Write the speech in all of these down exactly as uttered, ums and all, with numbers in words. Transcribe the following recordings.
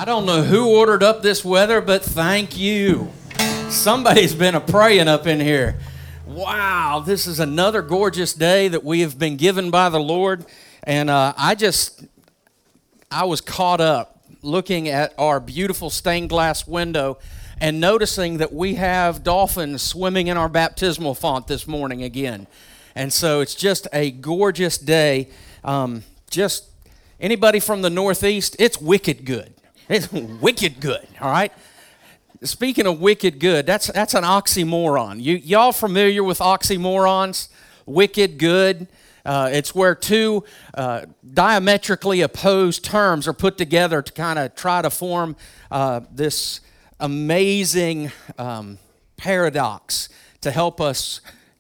I don't know who ordered up this weather, but thank you. Somebody's been a praying up in here. Wow, this is another gorgeous day that we have been given by the Lord. And uh, I just, I was caught up looking at our beautiful stained glass window and noticing that we have dolphins swimming in our baptismal font this morning again. And so it's just a gorgeous day. Um, just anybody from the Northeast, it's wicked good. It's wicked good, all right? Speaking of wicked good, that's that's an oxymoron. You, y'all familiar with oxymorons? Wicked good. Uh, it's where two uh, diametrically opposed terms are put together to kind of try to form uh, this amazing um, paradox to help us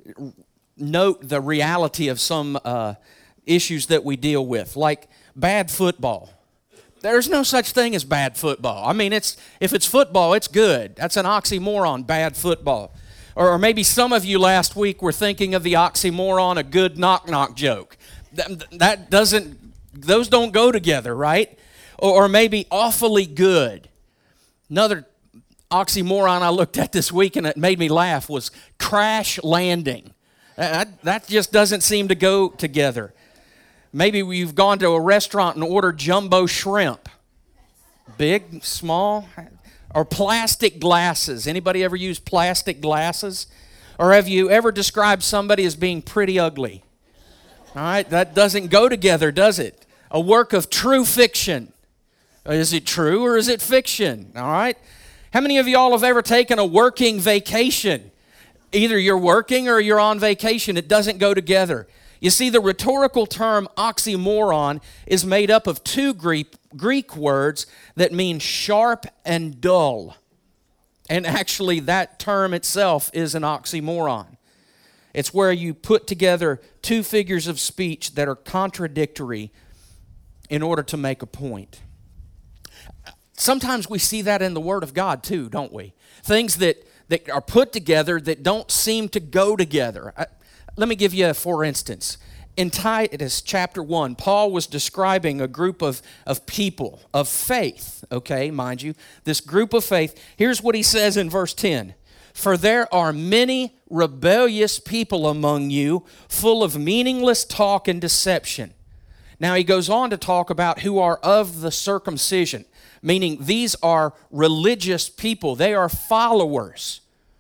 note the reality of some uh, issues that we deal with, like bad football. There's no such thing as bad football. I mean, it's if it's football, it's good. That's an oxymoron, bad football. Or, or maybe some of you last week were thinking of the oxymoron, a good knock-knock joke. That, that doesn't, those don't go together, right? Or, or maybe awfully good. Another oxymoron I looked at this week and it made me laugh was crash landing. That, that just doesn't seem to go together. Maybe you've gone to a restaurant and ordered jumbo shrimp. Big, small, or plastic glasses. Anybody ever use plastic glasses? Or have you ever described somebody as being pretty ugly? All right, that doesn't go together, does it? A work of true fiction. Is it true or is it fiction? All right. How many of y'all have ever taken a working vacation? Either you're working or you're on vacation. It doesn't go together. You see, the rhetorical term oxymoron is made up of two Greek, Greek words that mean sharp and dull. And actually, that term itself is an oxymoron. It's where you put together two figures of speech that are contradictory in order to make a point. Sometimes we see that in the Word of God too, don't we? Things that, that are put together that don't seem to go together. I, Let me give you a for instance. In Titus chapter one, Paul was describing a group of, of people, of faith, okay, mind you, this group of faith. Here's what he says in verse ten. For there are many rebellious people among you, full of meaningless talk and deception. Now he goes on to talk about who are of the circumcision, meaning these are religious people. They are followers.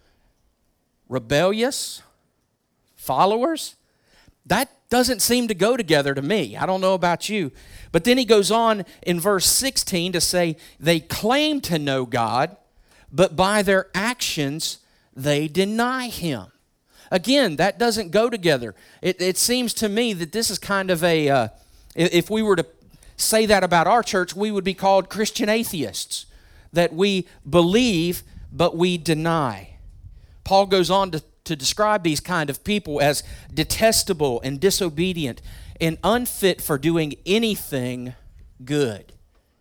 Rebellious followers? That doesn't seem to go together to me. I don't know about you. But then he goes on in verse sixteen to say, they claim to know God, but by their actions they deny Him. Again, that doesn't go together. It, it seems to me that this is kind of a, uh, if we were to say that about our church, we would be called Christian atheists, that we believe but we deny. Paul goes on to to describe these kind of people as detestable and disobedient and unfit for doing anything good.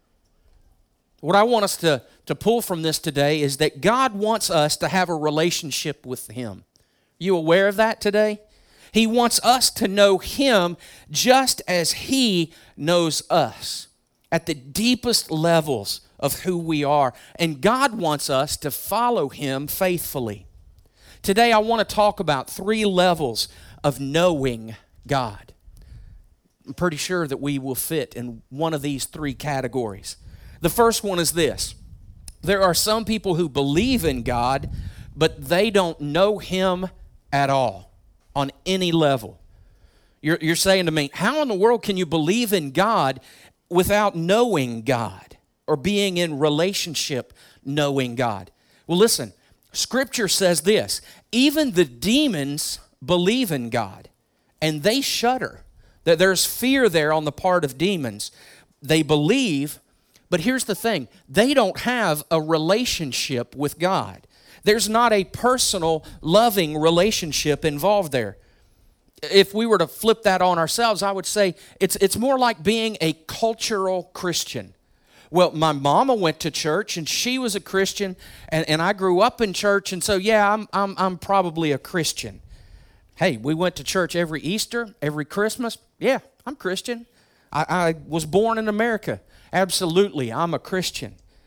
What I want us to, to pull from this today is that God wants us to have a relationship with Him. You aware of that today? He wants us to know Him just as He knows us at the deepest levels of who we are. And God wants us to follow Him faithfully. Today I want to talk about three levels of knowing God. I'm pretty sure that we will fit in one of these three categories. The first one is this. There are some people who believe in God, but they don't know Him at all on any level. You're, you're saying to me, how in the world can you believe in God without knowing God or being in relationship knowing God? Well, listen. Scripture says this, even the demons believe in God, and they shudder. That there's fear there on the part of demons. They believe, but here's the thing, they don't have a relationship with God. There's not a personal, loving relationship involved there. If we were to flip that on ourselves, I would say it's, it's more like being a cultural Christian. Well, my mama went to church, and she was a Christian, and, and I grew up in church, and so, yeah, I'm, I'm, I'm probably a Christian. Hey, we went to church every Easter, every Christmas. Yeah, I'm Christian. I, I was born in America. Absolutely, I'm a Christian.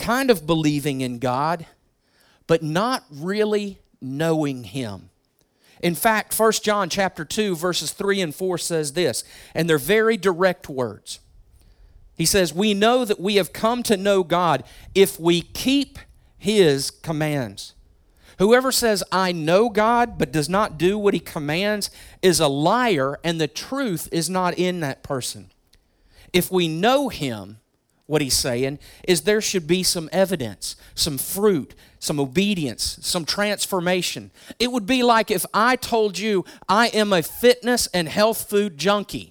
kind of believing in God, but not really knowing Him. In fact, First John chapter two, verses three and four says this, and they're very direct words. He says, we know that we have come to know God if we keep His commands. Whoever says, I know God, but does not do what He commands is a liar, and the truth is not in that person. If we know Him, what He's saying is there should be some evidence, some fruit, some obedience, some transformation. It would be like if I told you I am a fitness and health food junkie.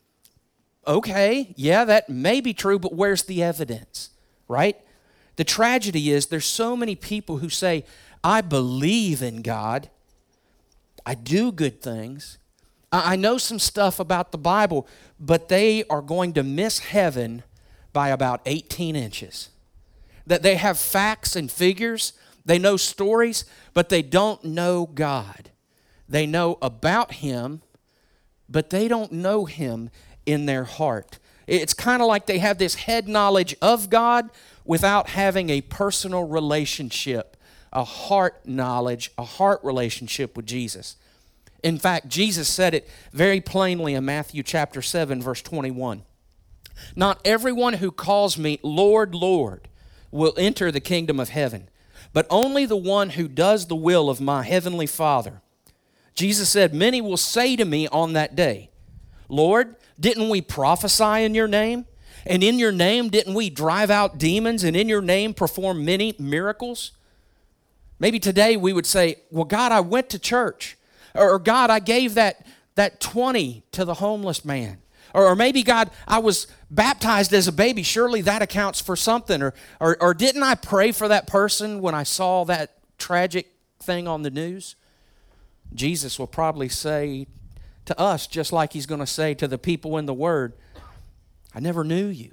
Okay, yeah, that may be true, but where's the evidence, right? The tragedy is there's so many people who say, I believe in God, I do good things, I know some stuff about the Bible, but they are going to miss heaven by about eighteen inches. That they have facts and figures, they know stories, but they don't know God. They know about Him, but they don't know Him in their heart. It's kind of like they have this head knowledge of God without having a personal relationship, a heart knowledge, a heart relationship with Jesus. In fact, Jesus said it very plainly in Matthew chapter seven, verse twenty-one. Not everyone who calls me Lord, Lord will enter the kingdom of heaven, but only the one who does the will of my heavenly Father. Jesus said, many will say to me on that day, Lord, didn't we prophesy in your name? And in your name, didn't we drive out demons? And in your name, perform many miracles? Maybe today we would say, well, God, I went to church. Or, God, I gave that, that twenty to the homeless man. Or, or maybe, God, I was baptized as a baby. Surely that accounts for something. Or, or, or didn't I pray for that person when I saw that tragic thing on the news? Jesus will probably say to us, just like He's going to say to the people in the Word, I never knew you.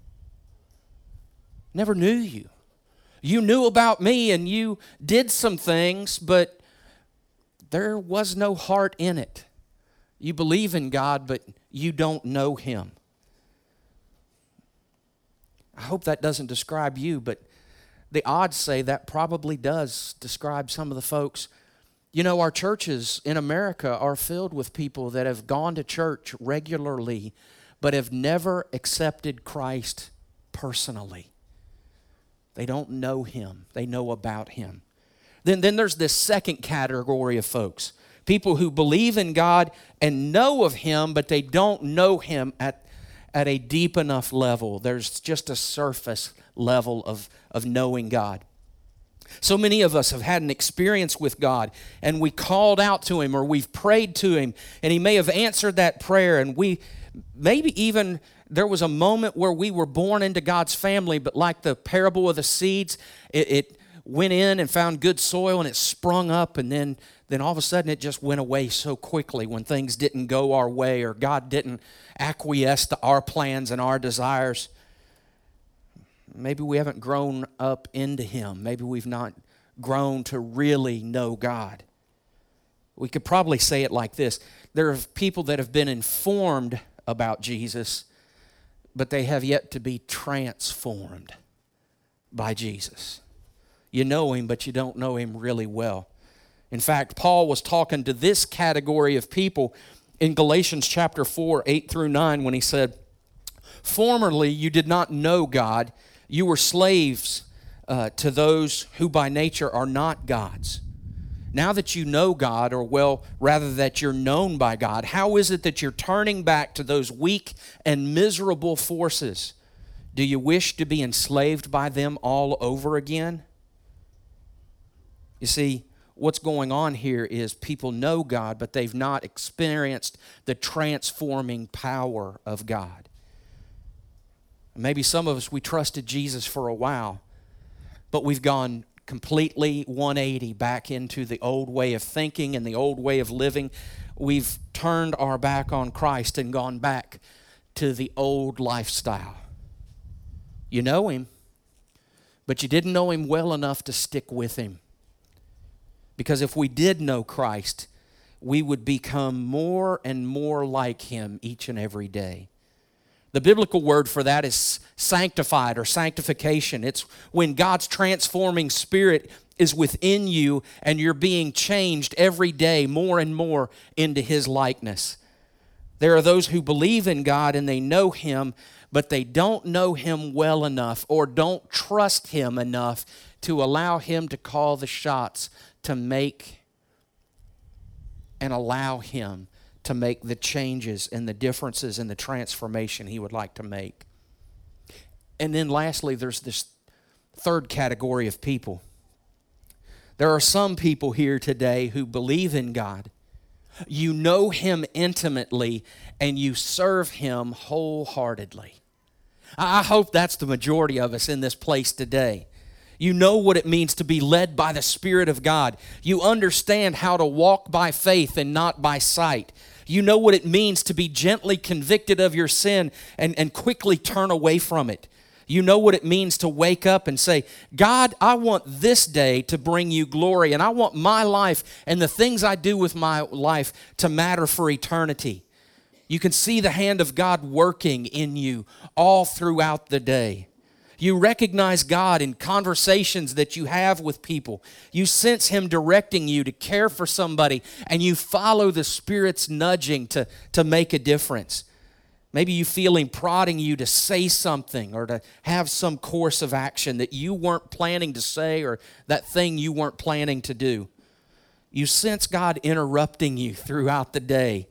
Never knew you. You knew about me and you did some things, but there was no heart in it. You believe in God, but you don't know Him. I hope that doesn't describe you, but the odds say that probably does describe some of the folks. You know, our churches in America are filled with people that have gone to church regularly, but have never accepted Christ personally. They don't know Him. They know about Him. Then, then there's this second category of folks. People who believe in God and know of Him, but they don't know Him at, at a deep enough level. There's just a surface level of, of knowing God. So many of us have had an experience with God, and we called out to Him, or we've prayed to Him, and He may have answered that prayer, and we maybe even there was a moment where we were born into God's family, but like the parable of the seeds, it, it went in and found good soil, and it sprung up, and then, then all of a sudden it just went away so quickly when things didn't go our way, or God didn't acquiesce to our plans and our desires. Maybe we haven't grown up into Him. Maybe we've not grown to really know God. We could probably say it like this. There are people that have been informed about Jesus, but they have yet to be transformed by Jesus. You know Him, but you don't know Him really well. In fact, Paul was talking to this category of people in Galatians chapter four, eight through nine, when he said, formerly you did not know God. You were slaves uh, to those who by nature are not God's. Now that you know God, or well, rather that you're known by God, how is it that you're turning back to those weak and miserable forces? Do you wish to be enslaved by them all over again? You see, what's going on here is people know God, but they've not experienced the transforming power of God. Maybe some of us, we trusted Jesus for a while, but we've gone completely one eighty back into the old way of thinking and the old way of living. We've turned our back on Christ and gone back to the old lifestyle. You know Him, but you didn't know Him well enough to stick with Him. Because if we did know Christ, we would become more and more like Him each and every day. The biblical word for that is sanctified or sanctification. It's when God's transforming Spirit is within you and you're being changed every day more and more into His likeness. There are those who believe in God and they know Him, but they don't know Him well enough or don't trust Him enough to allow Him to call the shots, to make and allow Him to make the changes and the differences and the transformation He would like to make. And then lastly, there's this third category of people. There are some people here today who believe in God. You know Him intimately and you serve Him wholeheartedly. I hope that's the majority of us in this place today. You know what it means to be led by the Spirit of God. You understand how to walk by faith and not by sight. You know what it means to be gently convicted of your sin and, and quickly turn away from it. You know what it means to wake up and say, God, I want this day to bring you glory, and I want my life and the things I do with my life to matter for eternity. You can see the hand of God working in you all throughout the day. You recognize God in conversations that you have with people. You sense Him directing you to care for somebody, and you follow the Spirit's nudging to, to make a difference. Maybe you feel Him prodding you to say something or to have some course of action that you weren't planning to say or that thing you weren't planning to do. You sense God interrupting you throughout the day.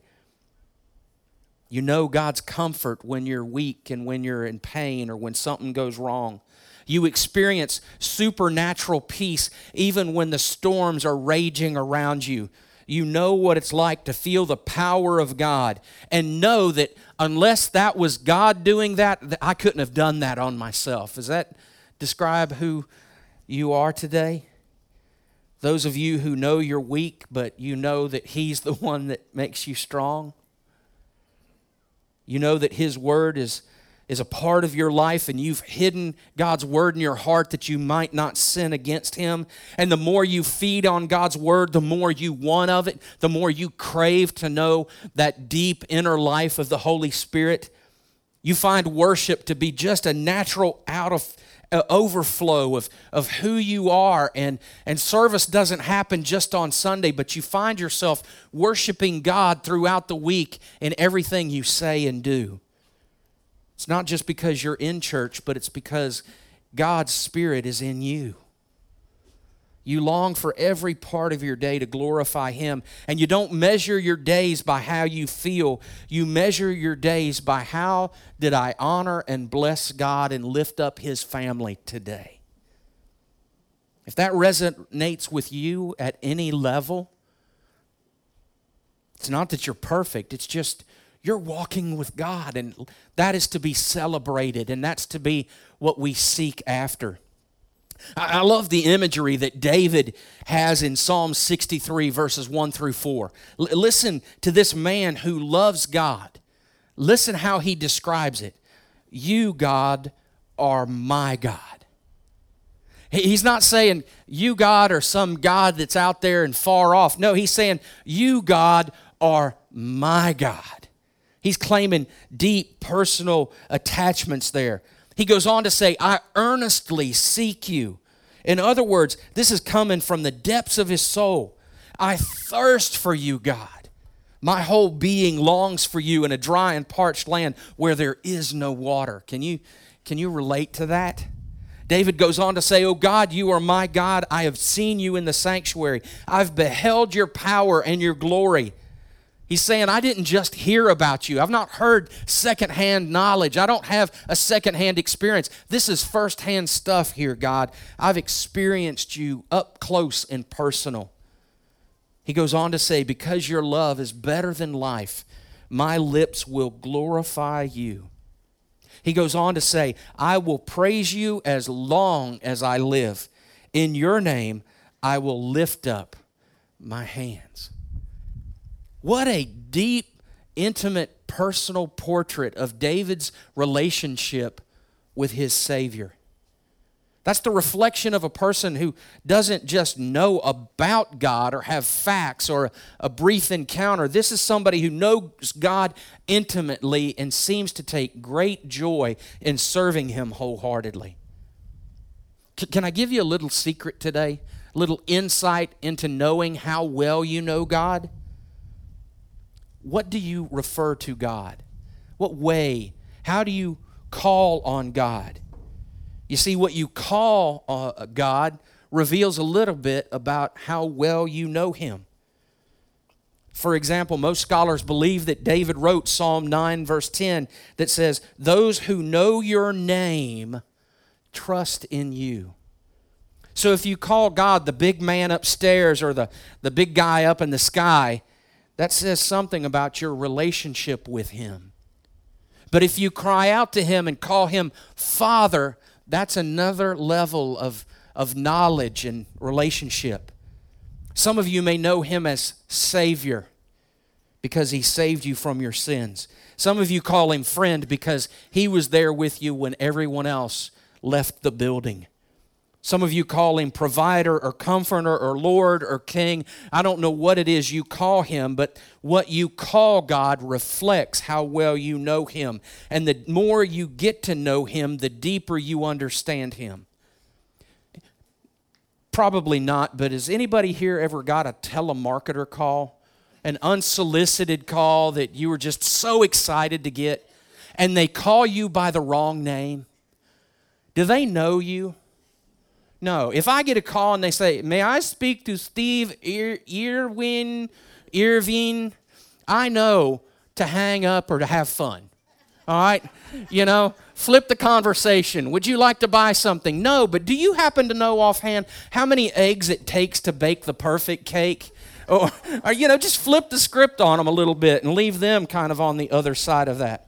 You know God's comfort when you're weak and when you're in pain or when something goes wrong. You experience supernatural peace even when the storms are raging around you. You know what it's like to feel the power of God and know that unless that was God doing that, I couldn't have done that on myself. Does that describe who you are today? Those of you who know you're weak, but you know that He's the one that makes you strong. You know that His Word is, is a part of your life and you've hidden God's Word in your heart that you might not sin against Him. And the more you feed on God's Word, the more you want of it, the more you crave to know that deep inner life of the Holy Spirit. You find worship to be just a natural out of uh, overflow of, of who you are. And, and service doesn't happen just on Sunday, but you find yourself worshiping God throughout the week in everything you say and do. It's not just because you're in church, but it's because God's Spirit is in you. You long for every part of your day to glorify Him. And you don't measure your days by how you feel. You measure your days by how did I honor and bless God and lift up His family today. If that resonates with you at any level, it's not that you're perfect. It's just you're walking with God, and that is to be celebrated, and that's to be what we seek after. I love the imagery that David has in Psalm sixty-three, verses one through four. L- listen to this man who loves God. Listen how he describes it. You, God, are my God. He's not saying you, God, are some God that's out there and far off. No, he's saying you, God, are my God. He's claiming deep personal attachments there. He goes on to say, I earnestly seek you. In other words, this is coming from the depths of his soul. I thirst for you, God. My whole being longs for you in a dry and parched land where there is no water. Can you, can you relate to that? David goes on to say, oh God, you are my God. I have seen you in the sanctuary. I've beheld your power and your glory. He's saying, I didn't just hear about you. I've not heard secondhand knowledge. I don't have a secondhand experience. This is firsthand stuff here, God. I've experienced you up close and personal. He goes on to say, because your love is better than life, my lips will glorify you. He goes on to say, I will praise you as long as I live. In your name, I will lift up my hands. What a deep, intimate, personal portrait of David's relationship with his Savior. That's the reflection of a person who doesn't just know about God or have facts or a brief encounter. This is somebody who knows God intimately and seems to take great joy in serving Him wholeheartedly. C- can I give you a little secret today? A little insight into knowing how well you know God? What do you refer to God? What way? How do you call on God? You see, what you call uh, God reveals a little bit about how well you know Him. For example, most scholars believe that David wrote Psalm nine, verse ten, that says, "Those who know your name trust in you." So if you call God the big man upstairs or the, the big guy up in the sky, that says something about your relationship with Him. But if you cry out to Him and call Him Father, that's another level of, of knowledge and relationship. Some of you may know Him as Savior because He saved you from your sins. Some of you call Him friend because He was there with you when everyone else left the building. Some of you call Him provider or comforter or Lord or King. I don't know what it is you call Him, but what you call God reflects how well you know Him. And the more you get to know Him, the deeper you understand Him. Probably not, but has anybody here ever got a telemarketer call? An unsolicited call that you were just so excited to get, and they call you by the wrong name? Do they know you? No. If I get a call and they say, "May I speak to Steve Ir- Irwin, Irving?" I know to hang up or to have fun. All right? You know, flip the conversation. Would you like to buy something? No, but do you happen to know offhand how many eggs it takes to bake the perfect cake? Or, or you know, just flip the script on them a little bit and leave them kind of on the other side of that.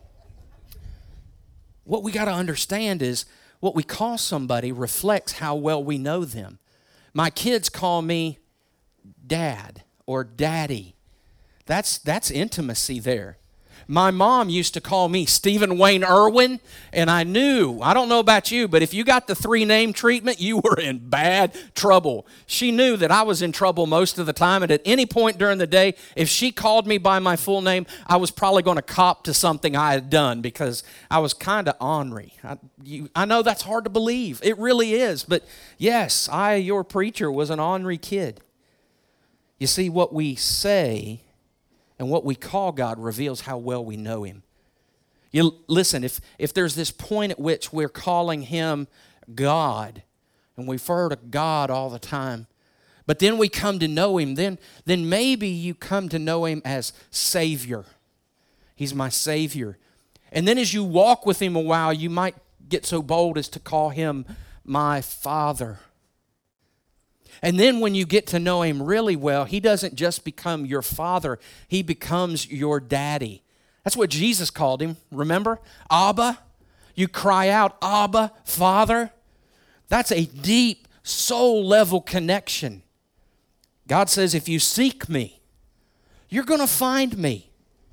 What we got to understand is what we call somebody reflects how well we know them. My kids call me Dad or Daddy. That's, that's intimacy there. My mom used to call me Stephen Wayne Irwin, and I knew, I don't know about you, but if you got the three-name treatment, you were in bad trouble. She knew that I was in trouble most of the time, and at any point during the day, if she called me by my full name, I was probably going to cop to something I had done because I was kind of ornery. I, you, I know that's hard to believe. It really is, but yes, I, your preacher, was an ornery kid. You see, what we say and what we call God reveals how well we know Him. You listen, if, if there's this point at which we're calling Him God, and we refer to God all the time, but then we come to know Him, then, then maybe you come to know Him as Savior. He's my Savior. And then as you walk with Him a while, you might get so bold as to call Him my Father. And then when you get to know Him really well, He doesn't just become your father, He becomes your daddy. That's what Jesus called Him, remember? Abba. You cry out, Abba, Father. That's a deep soul-level connection. God says, if you seek me, you're going to find me.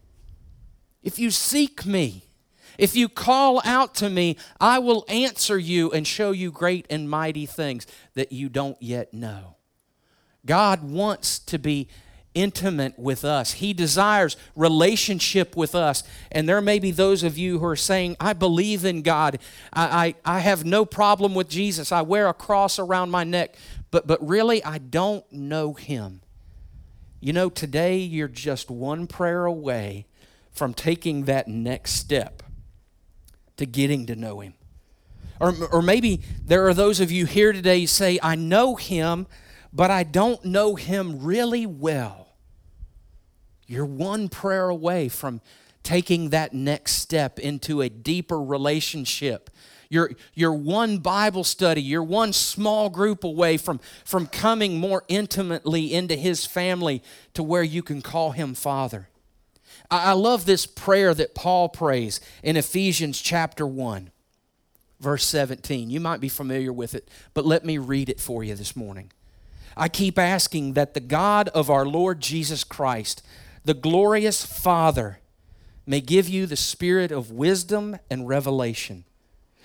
If you seek me, if you call out to me, I will answer you and show you great and mighty things that you don't yet know. God wants to be intimate with us. He desires relationship with us. And there may be those of you who are saying, I believe in God. I, I, I have no problem with Jesus. I wear a cross around my neck. But, but really, I don't know Him. You know, today you're just one prayer away from taking that next step to getting to know Him. Or, or maybe there are those of you here today who say, I know Him, but I don't know Him really well. You're one prayer away from taking that next step into a deeper relationship. You're, you're one Bible study, you're one small group away from, from coming more intimately into His family to where you can call Him Father. I love this prayer that Paul prays in Ephesians chapter one, verse seventeen. You might be familiar with it, but let me read it for you this morning. I keep asking that the God of our Lord Jesus Christ, the glorious Father, may give you the spirit of wisdom and revelation,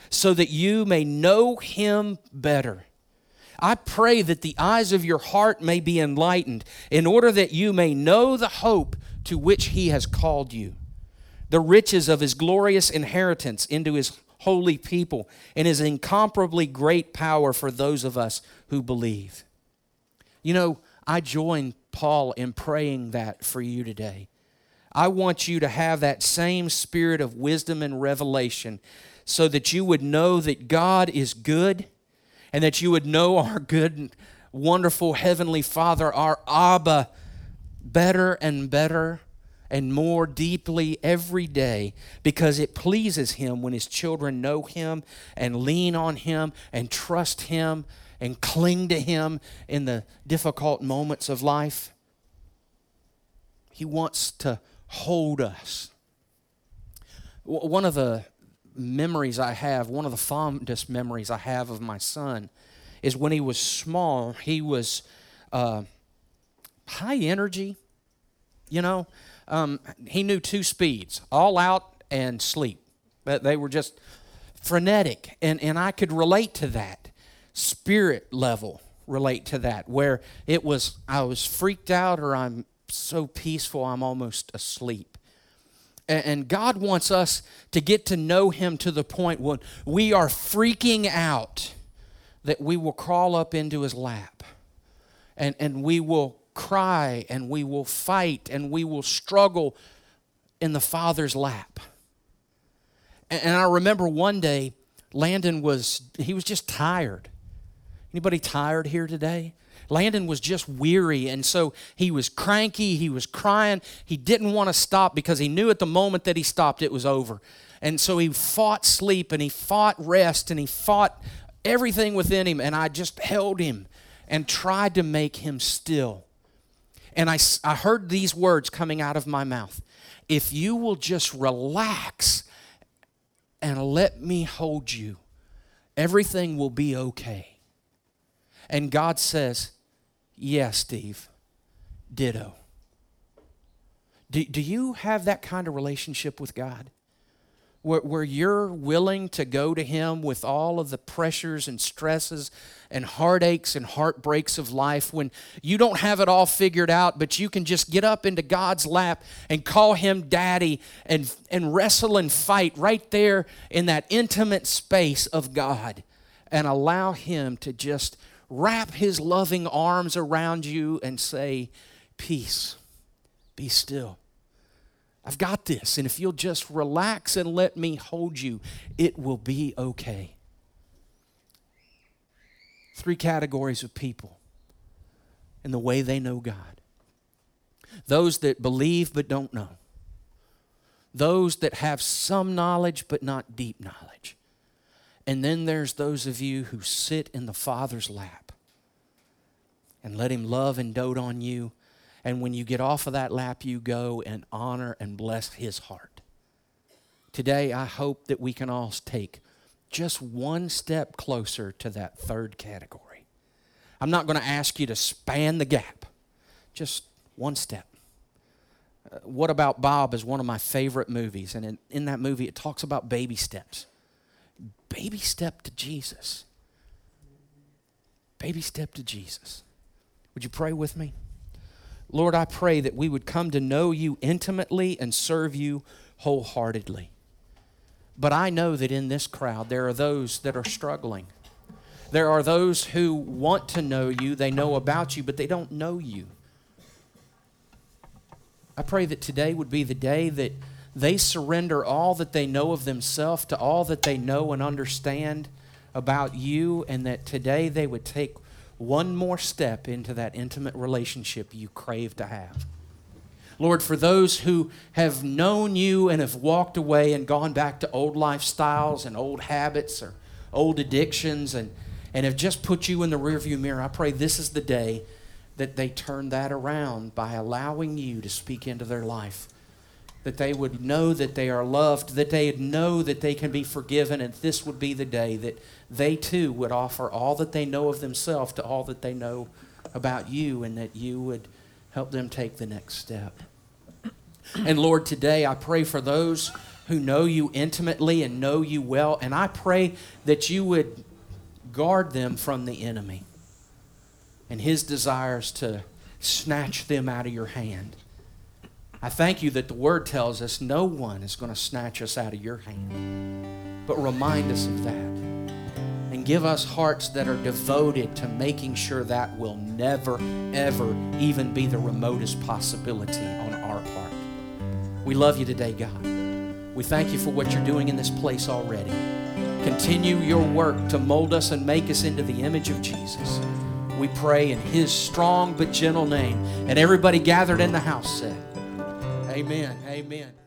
so that you may know him better. I pray that the eyes of your heart may be enlightened, in order that you may know the hope to which he has called you, the riches of his glorious inheritance into his holy people, and his incomparably great power for those of us who believe. You know, I join Paul in praying that for you today. I want you to have that same spirit of wisdom and revelation, so that you would know that God is good, and that you would know our good, wonderful Heavenly Father, our Abba, better and better and more deeply every day, because it pleases him when his children know him and lean on him and trust him and cling to him in the difficult moments of life. He wants to hold us. One of the memories I have, one of the fondest memories I have of my son is when he was small. He was uh, high energy, you know. Um, he knew two speeds, all out and sleep. But they were just frenetic, and, and I could relate to that. Spirit level relate to that, where it was I was freaked out, or I'm so peaceful I'm almost asleep. And God wants us to get to know him to the point when we are freaking out that we will crawl up into his lap. And, and we will cry, and we will fight, and we will struggle in the Father's lap. And, and I remember one day, Landon was, he was just tired. Anybody tired here today? Landon was just weary, and so he was cranky, he was crying. He didn't want to stop because he knew at the moment that he stopped, it was over. And so he fought sleep, and he fought rest, and he fought everything within him, and I just held him and tried to make him still. And I, I heard these words coming out of my mouth. If you will just relax and let me hold you, everything will be okay. And God says, yes, Steve, ditto. Do, do you have that kind of relationship with God? Where, where you're willing to go to him with all of the pressures and stresses and heartaches and heartbreaks of life, when you don't have it all figured out, but you can just get up into God's lap and call him daddy and, and wrestle and fight right there in that intimate space of God, and allow him to just wrap his loving arms around you and say, peace, be still. I've got this, and if you'll just relax and let me hold you, it will be okay. Three categories of people in the way they know God. Those that believe but don't know. Those that have some knowledge but not deep knowledge. And then there's those of you who sit in the Father's lap and let him love and dote on you. And when you get off of that lap, you go and honor and bless his heart. Today, I hope that we can all take just one step closer to that third category. I'm not going to ask you to span the gap. Just one step. Uh, What About Bob is one of my favorite movies. And in, in that movie, it talks about baby steps. Baby step to Jesus. Baby step to Jesus. Would you pray with me? Lord, I pray that we would come to know you intimately and serve you wholeheartedly. But I know that in this crowd there are those that are struggling. There are those who want to know you, they know about you, but they don't know you. I pray that today would be the day that they surrender all that they know of themselves to all that they know and understand about you, and that today they would take one more step into that intimate relationship you crave to have. Lord, for those who have known you and have walked away and gone back to old lifestyles and old habits or old addictions and, and have just put you in the rearview mirror, I pray this is the day that they turn that around by allowing you to speak into their life. That they would know that they are loved, that they would know that they can be forgiven, and this would be the day that they too would offer all that they know of themselves to all that they know about you, and that you would help them take the next step. And Lord, today I pray for those who know you intimately and know you well. And I pray that you would guard them from the enemy and his desires to snatch them out of your hand. I thank you that the Word tells us no one is going to snatch us out of your hand. But remind us of that. And give us hearts that are devoted to making sure that will never, ever even be the remotest possibility on our part. We love you today, God. We thank you for what you're doing in this place already. Continue your work to mold us and make us into the image of Jesus. We pray in his strong but gentle name. And everybody gathered in the house said, amen, amen.